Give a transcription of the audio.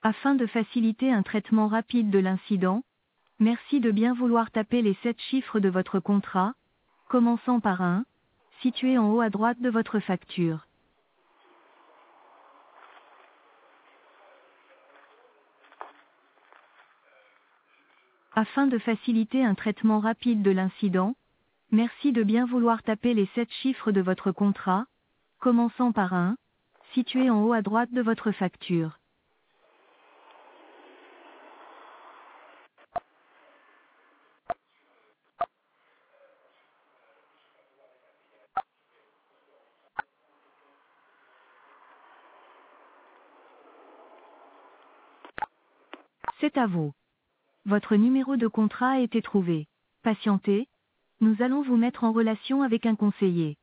Afin de faciliter un traitement rapide de l'incident, merci de bien vouloir taper les 7 chiffres de votre contrat, commençant par 1, situé en haut à droite de votre facture. Afin de faciliter un traitement rapide de l'incident, merci de bien vouloir taper les 7 chiffres de votre contrat, commençant par 1, situé en haut à droite de votre facture. C'est à vous. Votre numéro de contrat a été trouvé. Patientez, nous allons vous mettre en relation avec un conseiller.